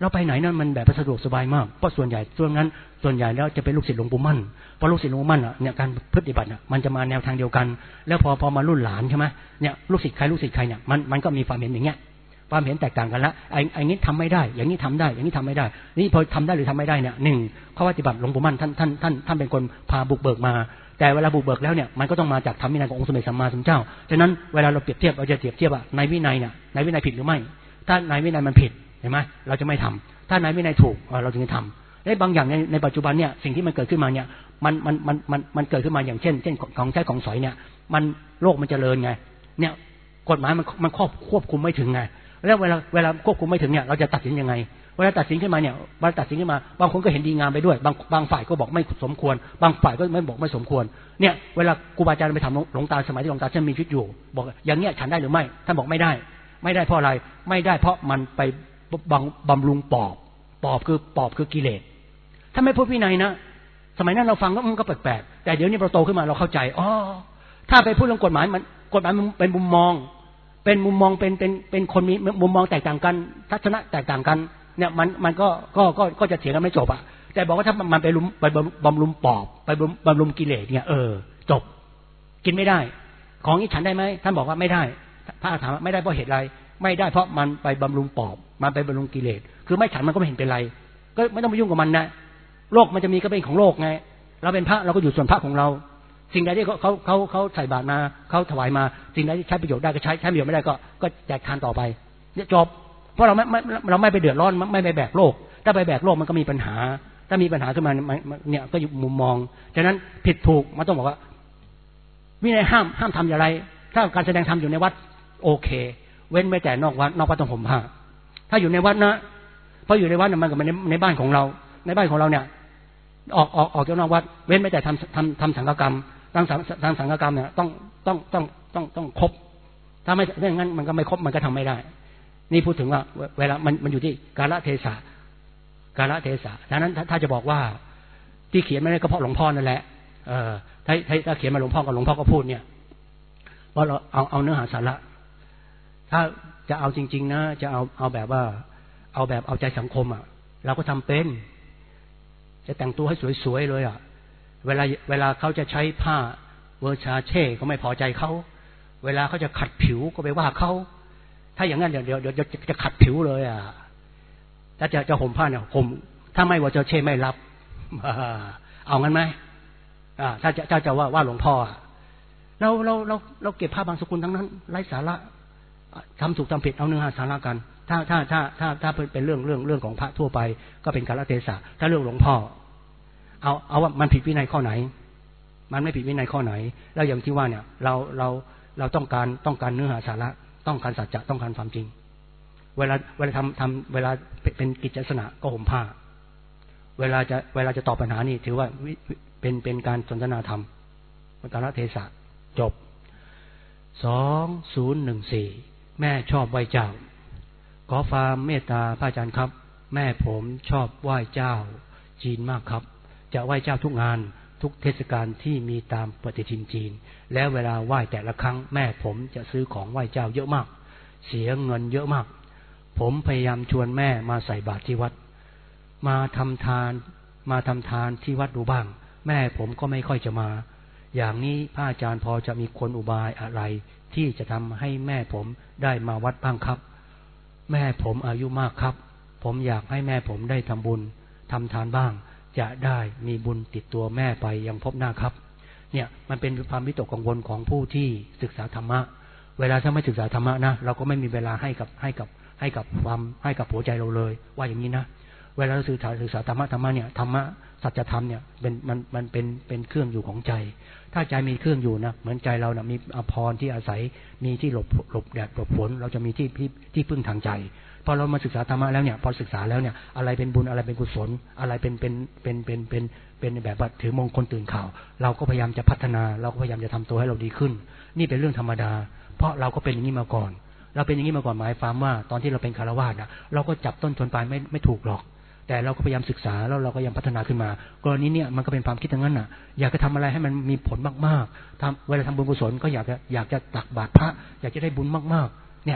เราไปไหนนั่นมันแบบสะดวกสบายมากเพราะส่วนใหญ่แล้วจะเป็นลูกศิษย์หลวงปู่มั่นพอลูกศิษย์หลวงปู่มั่นเนี่ยการปฏิบัติมันจะมาแนวทางเดียวกันแล้วพอมารุ่นหลานใช่ไหมเนี่ยลูกศิษย์ใครเนี่ยมันก็มีความเห็นอย่างเงี้ยความเห็นแตกต่างกันละไอ้นี้ทำไม่ได้อย่างนี้ทำได้อย่างนี้ทำไม่ได้นี่พอทำได้หรือทำไม่ได้เนี่ยหนึ่งข้อปฏิบัติหลวงปู่มั่นท่านเป็นคนพาบุกเบิกมาแต่เวลาบุกเบิกแล้วเนี่ยมันก็ต้องมาจากธรรมวินัยขององค์สมเด็จสัมมาสัมพุทธเจ้าฉะนั้นเวลาเราเปรียบเทียบเราจะเปรียบเทียบว่าในวินัยเนี่ยในวินัยผิดหรือไม่ถ้าในวินัยมันผิดเห็นไหมเราจะไม่ทำถ้าในวินัยถูกเราจึงจะทำและบางอย่างในปัจจุบันเนี่ยสิ่งที่มันเกิดขึ้นมาเนี่ยมันเกิดขึ้นมาอย่างเช่นของใช้ของสอยเนี่ยมันโลกมันเจริญไงเนี่ยกฎหมายมันควบคุมไม่ถึงไงแล้วเวลาควบคุมไม่ถึงเนี่ยเราจะตัดสินยังไงเวลาตัดสินขึ้นมาเนี่ยเวลาตัดสินขึ้นมาบางคนก็เห็นดีงามไปด้วยบางฝ่ายก็บอกไม่สมควรบางฝ่ายก็ไม่บอกไม่สมควรเนี่ยเวลาครูบาอาจารย์ไปถามหลวงตาสมัยที่หลวงตาท่านมีชีวิตอยู่บอกอย่างเงี้ยฉันได้หรือไม่ท่านบอกไม่ได้เพราะอะไรไม่ได้เพราะมันไปบำรุงปอบคือกิเลสถ้าไม่พูดวินัยนะสมัยนั้นเราฟังก็แปลกๆแต่เดี๋ยวนี้เราโตขึ้นมาเราเข้าใจอ๋อถ้าไปพูดเรื่องกฎหมายมันเป็นมุมมองเป็นคนมีมุมมองแตกต่างกันทัศนะแตกต่างกันเนี่ยมันก็จะเถียงกันไม่จบอ่ะแต่บอกว่าถ้ามันไปบำรุงปอบไปบำรุงกิเลสเนี่ยจบกินไม่ได้ของนี้ฉันได้ไหมท่านบอกว่าไม่ได้พระถามว่าไม่ได้เพราะเหตุไรไม่ได้เพราะมันไปบำรุงปอบมันไปบำรุงกิเลสคือไม่ฉันมันก็ไม่เห็นเป็นไรก็ไม่ต้องไปยุ่งกับมันนะโลกมันจะมีก็เป็นของโลกไงเราเป็นพระเราก็อยู่ส่วนพระของเราสิ่งใดที่เขาใส่บาตรมาเขาถวายมาสิ่งใดที่ใช้ประโยชน์ได้ก็ใช้ประโยชน์ไม่ได้ก็แจกทานต่อไปเนี่ยจบเพราะเราไม่ไปเดือดร้อนไม่ไปแบกโลกถ้าไปแบกโลกมันก็มีปัญหาถ้ามีปัญหาขึ้นมาเนี่ยก็อยู่มุมมองฉะนั้นผิดถูกมันต้องบอกว่าวินัยห้ามทำอย่างไรถ้าการแสดงธรรมอยู่ในวัดโอเคเว้นไม่แต่นอกวัดต้องห่มผ้าถ้าอยู่ในวัดนะเพราะอยู่ในวัดมันก็ในบ้านของเราในบ้านของเราเนี่ยออกจากนอกวัดเว้นไม่แต่ทำสังฆกรรมทางสังฆกรรมเนี่ยต้องครบถ้าไม่งั้นมันก็ไม่ครบมันก็ทำไม่ได้นี่พูดถึงว่าเวลามันอยู่ที่กาลเทศะดังนั้นถ้าจะบอกว่าที่เขียนไม่ได้ก็เพราะหลวงพ่อนั่นแหละถ้าเขียนมาหลวงพ่อก็พูดเนี่ยว่าเราเอาเนื้อหาสาระถ้าจะเอาจริงๆนะจะเอาแบบว่าเอาใจสังคมอ่ะเราก็ทำเป็นจะแต่งตัวให้สวยๆเลยอ่ะเวลาเขาจะใช้ผ้าเวอร์ชาเช่ก็ไม่พอใจเขาเวลาเขาจะขัดผิวก็ไปว่าเขาถ้าอย่างนั้นเดี๋ยวจะขัดผิวเลยอ่ะถ้าจะห่มผ้าเนี่ยห่มถ้าไม่เวอร์ชาเช่ไม่รับเอางั้นไหมถ้าจะว่าหลวงพ่อเราเก็บผ้าบางสกุลทั้งนั้นไร้สาระทำถูกทำผิดเอาเนื้อหาสาระกันถ้าเป็นเรื่องของพระทั่วไปก็เป็นกาลเทศะถ้าเรื่องหลวงพ่อเอาว่ามันผิดวินัยข้อไหนมันไม่ผิดวินัยข้อไหนแล้วอย่างที่ว่าเนี่ยเราต้องการเนื้อหาสาระต้องการสัจจะต้องการความจริงเวลาเวลาเป็นกิจลักษณะก็ห่มผ้าเวลาจะตอบปัญหานี่ถือว่าเป็นการสนทนาธรรมกาลเทศะจบ2014แม่ชอบไหว้เจ้าขอความเมตตาพระอาจารย์ครับแม่ผมชอบไหว้เจ้าจีนมากครับจะไหว้เจ้าทุกงานทุกเทศกาลที่มีตามปฏิทินจีนแล้วเวลาไหว้แต่ละครั้งแม่ผมจะซื้อของไหว้เจ้าเยอะมากเสียเงินเยอะมากผมพยายามชวนแม่มาใส่บาตรที่วัดมาทำทานที่วัดดูบ้างแม่ผมก็ไม่ค่อยจะมาอย่างนี้พระอาจารย์พอจะมีคนอุบายอะไรที่จะทำให้แม่ผมได้มาวัดบ้างครับแม่ผมอายุมากครับผมอยากให้แม่ผมได้ทำบุญทำทานบ้างจะได้มีบุญติดตัวแม่ไปยังพบหน้าครับเนี่ยมันเป็นความวิตกกังวลของผู้ที่ศึกษาธรรมะเวลาถ้าไม่ศึกษาธรรมะนะเราก็ไม่มีเวลาให้กับหัวใจเราเลยว่าอย่างนี้นะเวลาเราศึกษาธรรมะเนี่ยธรรมะสัจธรรมเนี่ยมันเป็นเครื่องอยู่ของใจถ้าใจมีเครื่องอยู่นะเหมือนใจเรานะมีอภรที่อาศัยมีที่หลบแดดหลบฝนเราจะมีที่พึ่งทางใจพอเรามาศึกษาธรรมะแล้วเนี่ยพอศึกษาแล้วเนี่ยอะไรเป็นบุญอะไรเป็นกุศลอะไรเป็นแบบว่าถือมงคลตื่นข่าวเราก็พยายามจะพัฒนาเราก็พยายามจะทำตัวให้เราดีขึ้นนี่เป็นเรื่องธรรมดาเพราะเราก็เป็นอย่างนี้มาก่อนเราเป็นอย่างนี้มาก่อนหมายความว่าตอนที่เราเป็นคฤหัสถ์เราก็จับต้นชนปลายไม่ถูกหรอกแต่เราก็พยายามศึกษาแล้วเราก็พยายามพัฒนาขึ้นมากรณีเนี่ยมันก็เป็นความคิดอย่างนั้นน่ะอยากจะทำอะไรให้มันมีผลมากๆเวลาทำบุญกุศลก็อยากจะตักบาตรพระอยากจะได้บุญมากๆเนี่ย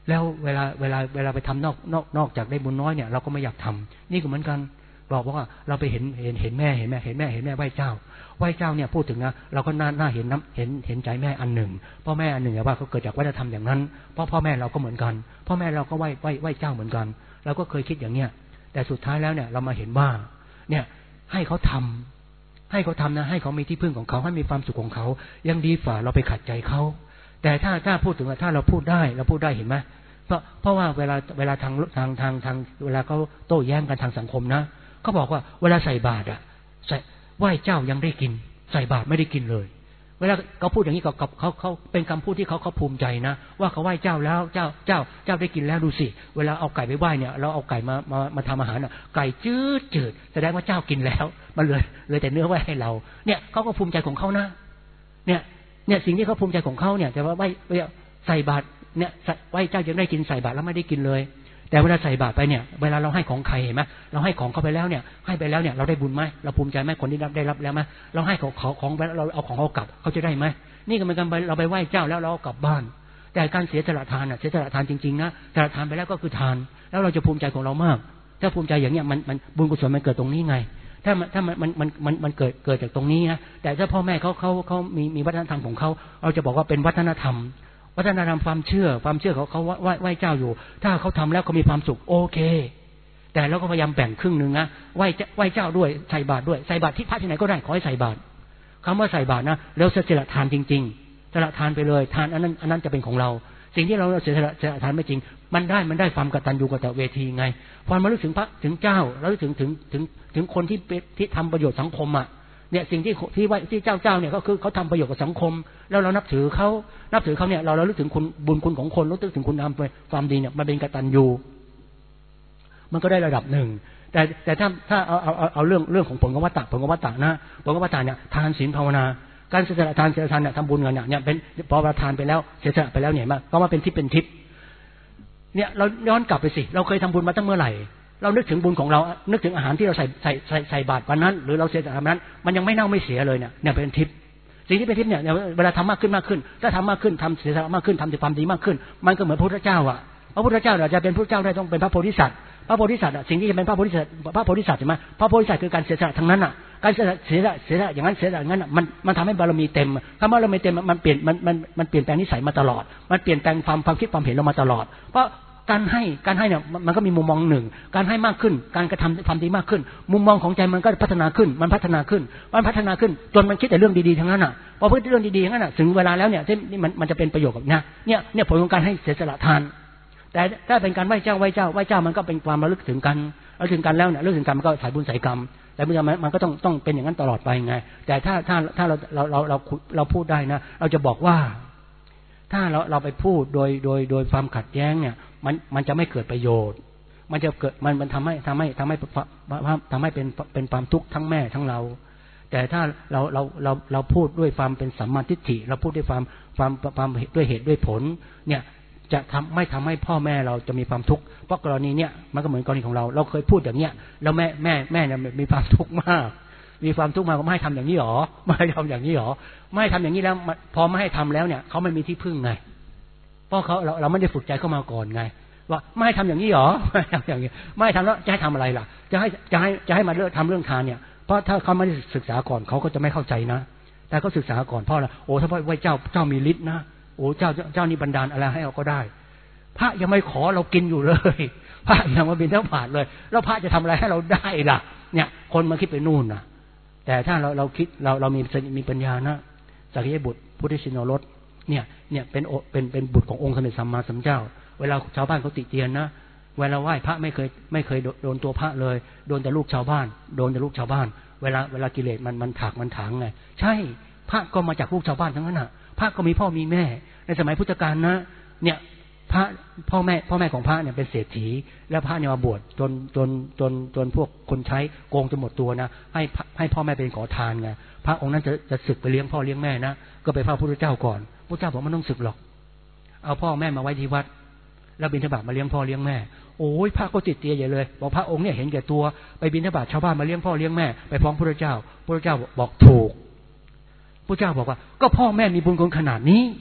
แล้วเวลาไปทำนอกจากได้บุญน้อยเนี่ยเราก็ไม่อยากทำนี่ก็เหมือนกันบอกว่าเราไปเห็นแม่ไหว้เจ้าเนี่ยพูดถึงนะเราก็น่าเห็นใจแม่อันหนึ่งพ่อแม่อันหนึ่งว่าเขาเกิดจากวัฒนธรรมอย่างนั้นเพราะพ่อแม่เราก็เหมือนกันพ่อแม่เราก็ไหว้เจ้าเหมือนกันเราก็เคยคิดอย่างเนี้ยแต่สุดท้ายแล้วเนี่ยเรามาเห็นว่าเนี่ยให้เขาทำนะให้เขามีที่พึ่งของเขาให้มีความสุขของเขายังดีฝ่าเราไปขัดใจเขาแต่ถ้าพูดถึงถ้าเราพูดได้เห็นไหมเพราะว่าเวลาทางเวลาเขาโต้แย้งกันทางสังคมนะเขาบอกว่าเวลาใส่บาตรไหว้เจ้ายังได้กินใส่บาตรไม่ได้กินเลยเวลาเขาพูดอย่างนี้กับเขาเป็นคำพูดที่เขาภูมิใจนะว่าเขาไหว้เจ้าแล้วเจ้าได้กินแล้วดูสิเวลาเอาไก่ไปไหว้เนี่ยเราเอาไก่มาทำอาหารไก่จืดแสดงว่าเจ้ากินแล้วมันเลยแต่เนื้อไว้ให้เราเนี่ยเขาก็ภูมิใจของเขานะเนี่ยสิ่งที่เขาภูมิใจของเขาเนี่ยแต่ว่าไหว้ใส่บาตรเนี่ยไหว้เจ้ายังได้กินใส่บาตรแล้วไม่ได้กินเลยแต่เวลาใส่บาตรไปเนี่ยเวลาเราให้ของใครเห็นไหมเราให้ของเขาไปแล้วเนี่ยให้ไปแล้วเนี่ยเราได้บุญไหมเราภูมิใจไหมคนที่ได้รับแล้วไหมเราให้ของไปเราเอาของเขากลับเขาจะได้ไหมนี่ก็เหมือนกันเราไปไหว้เจ้าแล้วเรากลับบ้านแต่การเสียสละทานเสียสละทานจริงๆนะสละทานไปแล้วก็คือทานแล้วเราจะภูมิใจของเรามากถ้าภูมิใจอย่างเนี้ยมันบุญกุศลมันเกิดตรงนี้ไงถ้ามันเกิดจากตรงนี้นะแต่ถ้าพ่อแม่เขามีวัฒนธรรมของเขาเราจะบอกว่าเป็นวัฒนธรรมความเชื่อเขาไหว้เจ้าอยู่ถ้าเขาทำแล้วเขามีความสุขโอเคแต่เราก็พยายามแบ่งครึ่งนึงนะไหว้เจ้าด้วยใส่บาตรด้วยใส่บาตรที่พระที่ไหนก็ได้ขอให้ใส่บาตรคำว่าใส่บาตรนะแล้วสละทานจริงๆสละทานไปเลยทานอันนั้นจะเป็นของเราสิ่งที่เราเสียสละทานไม่จริงมันได้ความกตัญญูกตเวทีไงพอมารู้ถึงพระถึงเจ้าแล้วถึงคนที่ทำประโยชน์สังคมเนี่ยสิ่งที่เจ้าเนี่ยก็คือเขาทำประโยชน์กับสังคมแล้วเรานับถือเขาเนี่ยเราลึกถึงบุญคุณของคนรู้ถึงคุณงามความดีเนี่ยมันเป็นกตัญญูมันก็ได้ระดับหนึ่งแต่ถ้าเอาเรื่องของผลของวัตตะนะผลของวัตตะเนี่ยทานศีลภาวนาการเสียสละทานเนี่ยทำบุญกันเนี่ยเป็นพอประทานไปแล้วเสียสละไปแล้วเนี่ยมาก็มาเป็นทิพย์เนี่ยเราย้อนกลับไปสิเราเคยทำบุญมาตั้งเมื่อไหร่เรานึกถึงบุญของเรานึกถึงอาหารที่เราใส่บาตรวันนั้นหรือเราเสียสละนั้นมันยังไม่เน่าไม่เสียเลยเนี่ยเป็นทิพย์สิ่งที่เป็นทิพย์เนี่ยเวลาทำมากขึ้นถ้าทำมากขึ้นทำเสียสละมากขึ้นทำความดีมากขึ้นมันก็เหมือนพระพุทธเจ้าพระพุทธเจ้าจะเป็นพระเจ้าได้ต้องเป็นพระโพธิสัตว์สิ่งที่จะเป็นพระโพธิสัตว์ใช่ไหมพระโพธิสัตว์คือการเสียสละทั้งนั้นการเสียสละอย่างนั้นเสียสละอย่างนั้นมันทำให้บารมีเต็มถ้าบารมีเต็มมันเปลี่ยนแปลงนิสัยมาตลอดมันเปลี่ยนแปลงความคิดความเห็นเรามาตลอดเพราะการให้เนี่ยมันก็มีมุมมองหนึ่งการให้มากขึ้นการกระทำความดีมากขึ้นมุมมองของใจมันก็พัฒนาขึ้นจนมันคิดแต่เรื่องดีๆทั้งนั้นพอพูดเรื่องดีๆทั้งนั้นถึงเวลาแล้วเนี่ยที่มันจะเป็นประโยชน์กับเนี่ยผลของการให้เสียสละทานแต่ถ้าเป็นการไหว้เจ้ามันก็เป็นความระลึกถึงกันแล้วเนี่ยระลึกถึงกันมันก็สายบุญสายกรรมแต่บุญมันก็ต้องเป็นอย่างนั้นตลอดไปไงแต่ถ้าเราพูดได้นะเราจะบอกว่าถ้าเราไปพูดโดยความขัดแย้งเนี่ยมันจะไม่เกิดประโยชน์มันจะเกิดมันทำให้เป็นความทุกข์ทั้งแม่ทั้งเราแต่ถ้าเราพูดด้วยความเป็นสัมมาทิฏฐิเราพูดด้วยความด้วยเหตุด้วยผลเนี่ยจะไม่ทำให้พ่อแม่เราจะมีความทุกข์เพราะกรณีเนี้ยมันก็เหมือนกรณีของเราเคยพูดอย่างเนี้ยแล้วแม่เนี่ยมีความทุกข์มากก็ไม่ให้ทำอย่างนี้หรอไม่ให้ทำอย่างนี้หรอไม่ให้ทำอย่างนี้แล้วพอไม่ให้ทำแล้วเนี่ยเขาไม่มีที่พึ่งไงเพราะเราไม่ได้ฝึกใจเข้ามาก่อนไงว่าไม่ให้ทำอย่างนี้หรอไม่ให้ทำอย่างนี้ไม่ให้ทำแล้วจะให้ทำอะไรล่ะจะให้มาทำเรื่องทานเนี่ยเพราะถ้าเขาไม่ได้ศึกษาก่อนเขาก็จะไม่เข้าใจนะแต่เขาศึกษาก่อนเพราะอะไรโอ้ถ้าไหว้เจ้ามีฤทธิ์นะโอ้เจ้านี่บันดาลอะไรให้เราก็ได้พระยังไม่ขอเรากินอยู่เลยพระยังมาบิณฑบาตเลยแล้วพระจะทำอะไรให้เราได้ล่ะเนี่ยคนมาคิดไปนู่นนะแต่ถ้าเราคิดเรามีปัญญานะสักยบุตรพุทธชินรสเนี่ยเป็นบุตรขององค์สมเด็จสัมมาสัมพุทธเจ้าเวลาชาวบ้านเขาติเตียนนะเวลาไหว้พระไม่เคยโดนตัวพระเลยโดนแต่ลูกชาวบ้านเวลากิเลสมันถางไงใช่พระก็มาจากลูกชาวบ้านทั้งนั้นน่ะพระก็มีพ่อมีแม่ในสมัยพุทธกาลนะเนี่ยพระพ่อแม่ของพระเนี่ยเป็นเศรษฐีแล้วพระเนี่ยมาบวชจนพวกคนใช้โกงจนหมดตัวนะให้พ่อแม่เป็นขอทานไงพระองค์นั้นจะศึกไปเลี้ยงพ่อเลี้ยงแม่นะก็ไปเฝ้าพระพุทธเจ้าก่อนพระเจ้าบอกไม่ต้องศึกหรอกเอาพ่อแม่มาไว้ที่วัดแล้วบิณฑบาตมาเลี้ยงพ่อเลี้ยงแม่โอ้ยพระก็ติดเตียใหญ่เลยบอกพระองค์เนี่ยเห็นแก่ตัวไปบิณฑบาตชาวบ้านมาเลี้ยงพ่อเลี้ยงแม่ไปฟ้องพระเจ้าบอกถูกพระเจ้าบอกว่าก็พ่อแม่มีบุญคุณขนาดนี้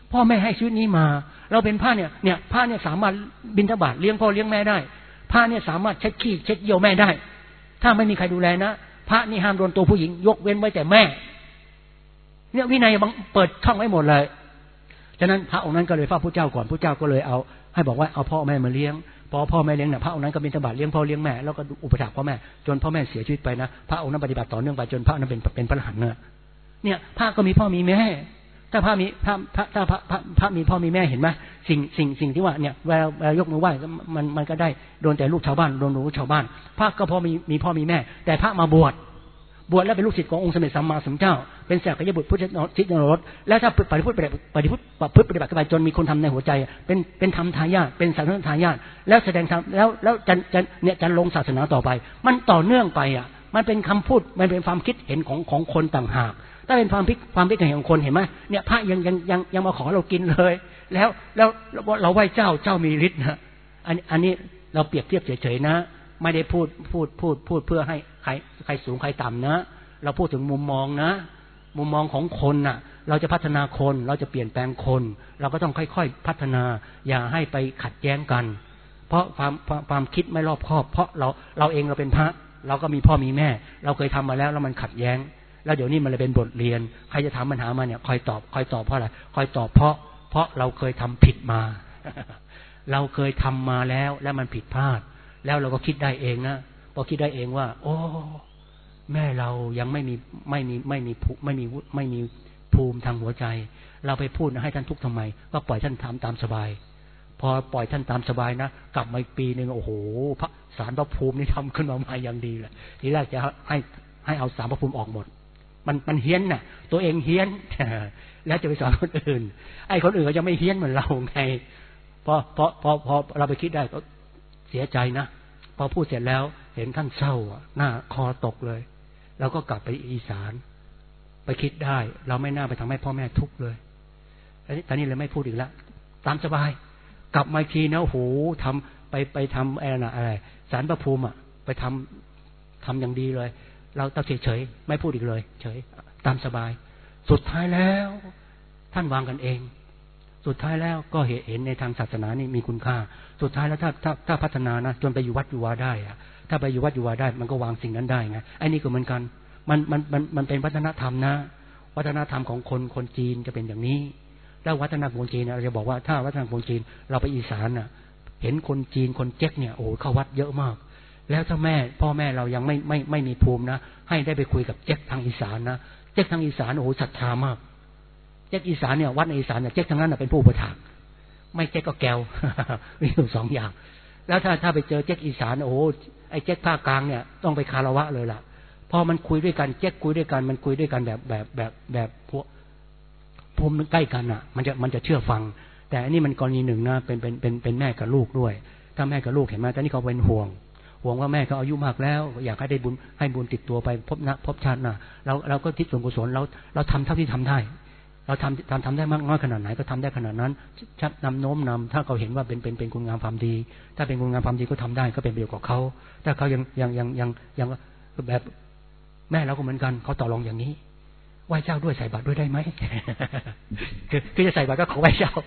พ่อแม่ให้ชีวิตนี้มาเราเป็นพระเนี่ยพระเนี่ยสามารถบิณฑบาตเลี้ยงพ่อเลี้ยงแม่ได้พระเนี่ยสามารถเช็ดขี้เช็ดเยี่ยวแม่ได้ถ้าไม่มีใครดูแลนะพระนี่ห้ามโดนตัวผู้หญิงยกเว้นไว้แต่แม่เนี่ยวินัยเปิดช่องไว้หมดเลยฉะนั้นพระองค์นั้นก็เลยเฝ้าพระเจ้าก่อนพระเจ้าก็เลยเอาให้บอกว่าเอาพ่อแม่มาเลี้ยงพอพ่อแม่เลี้ยงเนี่ยพระองค์นั้นก็บิณฑบาตเลี้ยงพ่อเลี้ยงแม่แล้วก็อุปถัมภ์พ่อแม่จนพ่อแม่เสียชีวิตไปนะพระองค์นั้นปฏิบัติต่อเนื่องไปจนพระนั้นเป็นพระอรหันต์เนี่ยพระก็มีพ่อมีแม่ถ้าพระมีพระมีพ่อมีแม่เห็นไหมสิ่งที่ว่าเนี่ยเวลายกมือไหว้มันก็ได้โดนแต่ลูกชาวบ้านโดนลูกชาวบ้านพระก็พอมีพ่อมีแม่แต่พระมาบวชแล้วเป็นลูกศิษย์ขององค์สมเด็จสัมมาสัมพุทธเจ้าเป็นแสกยบุตรพุทธชินรสแล้วถ้าปฏิบัติขึ้นไปจนมีคนทำในหัวใจเป็นธรรมทายาทเป็นศาสนาทายาทแล้วแสดงธรรมแล้วจะลงศาสนาต่อไปมันต่อเนื่องไปมันเป็นคำพูดมันเป็นความคิดเห็นของคนต่างหากถ้าเป็นความคิดเห็นของคนเห็นไหมเนี่ยพระยังมาขอเรากินเลยแล้วเราไหว้เจ้ามีฤทธิ์นะอันนี้เราเปรียบเทียบเฉยๆนะไม่ได้พูดเพื่อให้ใครสูงใครต่ำนะเราพูดถึงมุมมองนะมุมมองของคนน่ะเราจะพัฒนาคนเราจะเปลี่ยนแปลงคนเราก็ต้องค่อยๆพัฒนาอย่าให้ไปขัดแย้งกันเพราะความคิดไม่รอบคอบเพราะเราเองเราเป็นพระเราก็มีพ่อมีแม่เราเคยทำมาแล้วมันขัดแย้งแล้วเดี๋ยวนี้มันเลยเป็นบทเรียนใครจะถามปัญหามาเนี่ยคอยตอบเพราะอะไรคอยตอบเพราะเราเคยทำผิดมา เราเคยทำมาแล้วมันผิดพลาดแล้วเราก็คิดได้เองนะพอคิดได้เองว่าโอ้แม่เรายังไม่มีภูมิทางหัวใจเราไปพูดให้ท่านทุกข์ทำไมก็ปล่อยท่านทำตามสบายพอปล่อยท่านตามสบายนะกลับมาอีกปีนึงโอ้โหพระสารพระภูมินี่ทำขึ้นมาใหม่อย่างดีเลยทีแรกจะให้เอาสารพระภูมิออกหมดมันเฮี้ยนน่ะตัวเองเฮี้ยนแล้วจะไปสอนคนอื่นไอ้คนอื่นก็จะไม่เฮี้ยนเหมือนเราไงพอเราไปคิดได้ก็เสียใจนะพอพูดเสร็จแล้วเห็นท่านเศร้าหน้าคอตกเลยเราก็กลับไปอีสานไปคิดได้เราไม่น่าไปทำให้พ่อแม่ทุกข์เลยตอนนี้เลยไม่พูดอีกแล้วตามสบายกลับมาทีนะโอ้โหทำไปทำอะไรสารพระภูมิไปทำอย่างดีเลยเราเฉยไม่พูดอีกเลยเฉยตามสบายสุดท้ายแล้วท่านวางกันเองสุดท้ายแล้วก็เห็นในทางศาสนานี่มีคุณค่าสุดท้ายแล้วถ้าพัฒนานะจนไปอยู่วัดอยู่วาได้ถ้าไปอยู่วัดอยู่วาได้มันก็วางสิ่งนั้นได้ไงไอ้นี่ก็เหมือนกันมันเป็นวัฒนธรรมนะวัฒนธรรมของคนจีนจะเป็นอย่างนี้แล้ววัฒนธรรมคนจีนเราจะบอกว่าถ้าวัฒนธรรมคนจีนเราไปอีสานเห็นคนจีนคนเจ๊กเนี่ยโอ้โหเข้าวัดเยอะมากแล้วถ้าพ่อแม่เรายังไม่มีภูมินะให้ได้ไปคุยกับเจ๊กทางอีสานนะเจ๊กทางอีสานโอ้โหศรัทธามากเจ๊กอีสานเนี่ยวัดในอีสานเนี่ยเจ๊กทางนั้นเป็นผู้อุปถัมภ์ไม่เจ๊กก็แก้วมีอยู่สองอย่างแล้วถ้าไปเจอเจ๊กอีสานโอ้โหไอ้เจ๊กภาคกลางเนี่ยต้องไปคารวะเลยล่ะพอมันคุยด้วยกันเจ๊กคุยด้วยกันมันคุยด้วยกันแบบพวกภูมิใกล้กันมันจะเชื่อฟังแต่อันนี้มันกรณีหนึ่งนะเป็นแม่กับลูกด้วยถ้าแม่กับลูกเห็นไหมแต่นี่เขาเป็นห่วงว่าแม่เขาอายุมากแล้วอยากให้ได้บุญให้บุญติดตัวไปพบชาตินะเราก็ทิศส่วนกุศลเราทำเท่าที่ทำได้เราทำได้มากน้อยขนาดไหนก็ทำได้ขนาดนั้นชักนำโน้มนำถ้าเขาเห็นว่าเป็นคุณงามความดีถ้าเป็นคุณงามความดีก็ทำได้ก็เป็นประโยชน์กับเขาถ้าเขายังแบบแม่เราก็เหมือนกันเขาต่อรองอย่างนี้ไหว้เจ้าด้วยใส่บาตรด้วยได้ไหม คือจะใส่บาตรก็ขอไหว้เจ้า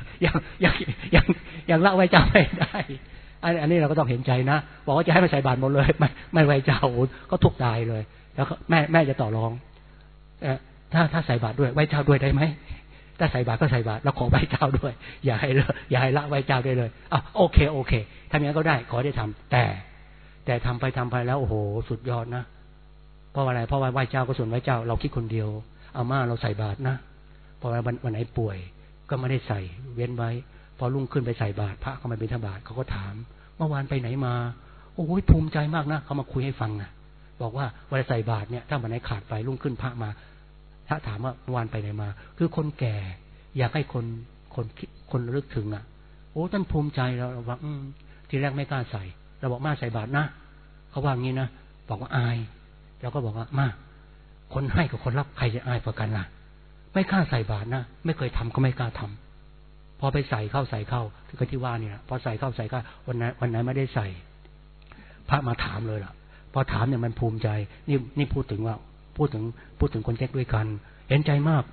ยังละไหว้เจ้าไม่ได้อันนี้เราก็ต้องเห็นใจนะบอกว่าจะให้มาใส่บาตรหมดเลยไม่ไหว้เจ้าก็ทุกข์ตายเลยแล้วแม่จะต่อรองถ้าใส่บาตรด้วยไหว้เจ้าด้วยได้ไหมถ้าใส่บาตรก็ใส่บาตรแล้วขอไหว้เจ้าด้วยอย่าให้ละไหว้เจ้าได้เลยโอเคทำอย่างนั้นก็ได้ขอได้ทำแต่ทำไปแล้วโอ้โหสุดยอดนะเพราะอะไรเพราะว่าไหว้เจ้าก็ส่วนไหว้เจ้าเราคิดคนเดียวอาม่าเราใส่บาตรนะพอวันไหนป่วยก็ไม่ได้ใส่เว้นไว้พอรุ่งขึ้นไปใส่บาตรพระเขามาบิณฑบาตเขาก็ถามเมื่อวานไปไหนมาโอ้ยภูมิใจมากนะเขามาคุยให้ฟังนะบอกว่าเวลาใส่บาตรเนี่ยถ้าวันไหนขาดไปรุ่งขึ้นพระมาถ้าถามว่าเมื่อวานไปไหนมาคือคนแก่อยากให้คนระลึกถึงโอ้ท่านภูมิใจเราบอกทีแรกไม่กล้าใส่เราบอกมาใส่บาตรนะเขาว่างี้นะบอกว่าอายเราก็บอกว่ามาคนให้กับคนรับใครจะอายกว่ากันล่ะไม่กล้าใส่บาตรนะไม่เคยทำก็ไม่กล้าทำพอไปใส่เข้าคือที่ว่าเนี่ยพอใส่เข้าวันไหนไม่ได้ใส่พระมาถามเลยล่ะพอถามเนี่ยมันภูมิใจนี่พูดถึงคนแยกด้วยกันเห็นใจมาก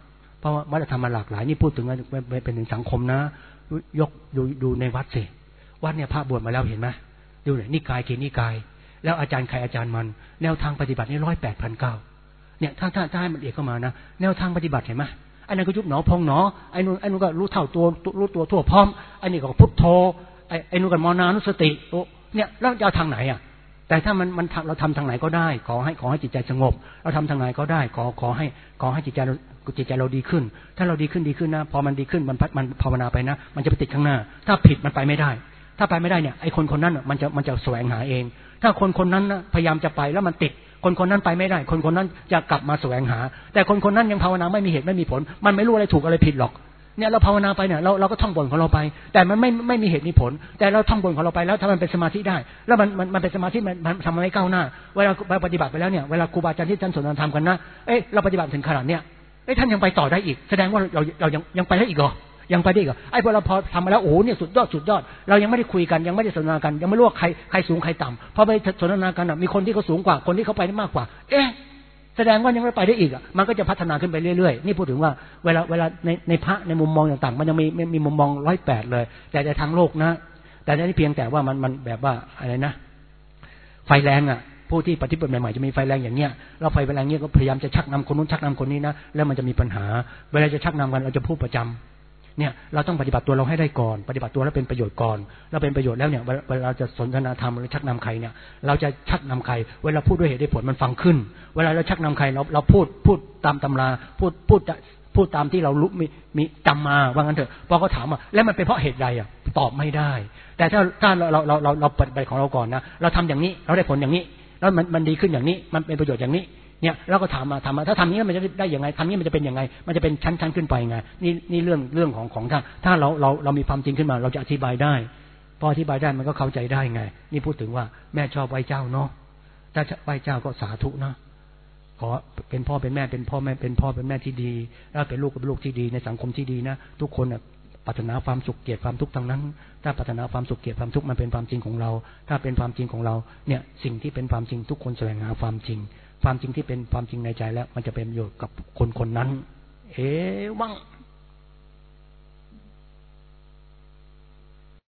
เพราะว่าวัฒนธรรมมันหลากหลายนี่พูดถึงเป็นถึงสังคมนะยกดูในวัดสิวัดเนี่ยพระบวชมาแล้วเห็นไหมดูหน่อยนิกายกี่นิกายแล้วอาจารย์ใครอาจารย์มันแนวทางปฏิบัตินี่108,900เนี่ยถ้าให้มันเอกเข้ามานะแนวทางปฏิบัติเห็นไหมไอ้นั่นก็ยุบหนอพองหนอไอ้นู่นก็รู้เท่าตัวรู้ตัวทั่วพร้อมไอ้นี่ก็พุทโธไอ้นู่นก็มรณานุสติเนี่ยแล้วจะเอาทางไหนอ่ะแต่ถ้ามันเราทำทางไหนก็ได้ขอให้จิตใจสงบเราทำทางไหนก็ได้ขอให้จิตใจเราดีขึ้นถ้าเราดีขึ้นนะพอมันดีขึ้นมันภาวนาไปนะมันจะไปติดข้างหน้าถ้าผิดมันไปไม่ได้ถ้าไปไม่ได้เนี่ยไอ้คนนั้นมันจะแสวงหาเองถ้าคนนั้นนะพยายามจะไปแล้วมันติดคนนั้นไปไม่ได้คนนั้นจะกลับมาแสวงหาแต่คนนั้นยังภาวนาไม่มีเหตุไม่มีผลมันไม่รู้อะไรถูกอะไรผิดหรอกเนี่ยเราภาวนาไปเนี่ยเราก็ท่องบนของเราไปแต่มันไม่มีเหตุมีผลแต่เราท่องบนของเราไปแล้วถ้ามันเป็นสมาธิได้แล้วมันเป็นสมาธิมันทำให้ก้าวหน้าเวลาปฏิบัติไปแล้วเนี่ยเวลาครูบาอาจารย์ที่ท่านสอนธรรมกันนะเราปฏิบัติถึงขนาดเนี้ยท่านยังไปต่อได้อีกแสดงว่าเรายังไปได้อีกเหรอยังไปได้อีกเหรอไอ้พอเราพอทำมาแล้วโอ้เนี่ยสุดยอดเรายังไม่ได้คุยกันยังไม่ได้สนทนากันยังไม่รู้ว่าใครสูงใครต่ำพอไปสนทนากันมีคนที่เขาสูงกว่าคนที่เขาไปได้มากกว่าแสดงว่ายังไม่ไปได้อีกมันก็จะพัฒนาขึ้นไปเรื่อยๆนี่พูดถึงว่าเวลาในพระในมุมมองต่างๆมันยังมีมุมมอง108เลยแต่ในทางโลกนะแต่นี่เพียงแต่ว่ามันแบบว่าอะไรนะไฟแรงผู้ที่ปฏิบัติใหม่ๆจะมีไฟแรงอย่างเงี้ยแล้วไฟแรงเงี้ยก็พยายามจะชักนำคนนู้นชักนำคนนี้นะแล้วมันจะมีปัญหาเวลาจะชักนำกันเราจะพูดประจำเนี่ยเราต้องปฏิบัติตัวเราให้ได้ก่อนปฏิบัติตัวแล้วเป็นประโยชน์ก่อนแล้วเป็นประโยชน์แล้วเนี่ยเวลาจะสนทนาธรรมหรือชักนำใครเนี่ยเราจะชักนำใครเวลาพูดด้วยเหตุด้วยผลมันฟังขึ้นเวลาเราชักนำใครเราพูดตามตำราพูดตามที่เรารู้มีจำมาว่างั้นเถอะพอเขาถามว่าแล้วมันเป็นเพราะเหตุใดตอบไม่ได้แต่ถ้าเราปฏิบัติของเราก่อนนะเราทำอย่างนี้เราได้ผลอย่างนี้แล้วมันดีขึ้นอย่างนี้มันเป็นประโยชน์อย่างนี้เนี่ยเราก็ถามมาถ้าทำนี้มันจะได้ยังไงทำนี้มันจะเป็นยังไงมันจะเป็นชั้นขึ้นไปไงนี่เรื่องของถ้าเรามีความจริงขึ้นมาเราจะอธิบายได้พออธิบายได้มันก็เข้าใจได้ไงนี่พูดถึงว่าแม่ชอบไหว้เจ้าเนาะถ้าไหว้เจ้าก็สาธุนะขอเป็นพ่อเป็นแม่เป็นพ่อเป็นแม่ที่ดีแล้วเป็นลูกเป็นลูกที่ดีในสังคมที่ดีนะทุกคนปรารถนาความสุขเกลียดความทุกข์ทั้งนั้นถ้าปรารถนาความสุขเกลียดความทุกข์มันเป็นความจริงของเราถ้าเป็นความจริงของเราเนี่ยสิ่งที่เป็นความจริงทุกคนแสวงหาความจริงที่เป็นความจริงในใจแล้วมันจะเป็นประโยชน์กับคนนั้นวัง